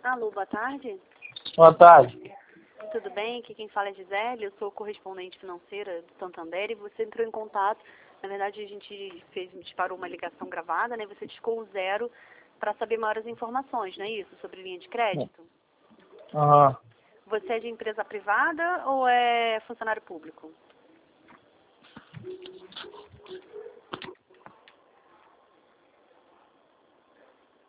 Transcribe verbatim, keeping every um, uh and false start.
Alô, boa tarde. Boa tarde. Tudo bem? Aqui quem fala é Gisele, eu sou correspondente financeira do Santander e você entrou em contato. Na verdade, a gente fez, disparou uma ligação gravada, né? Você discou o zero para saber maiores informações, não é isso? Sobre linha de crédito. Aham. Você é de empresa privada ou é funcionário público?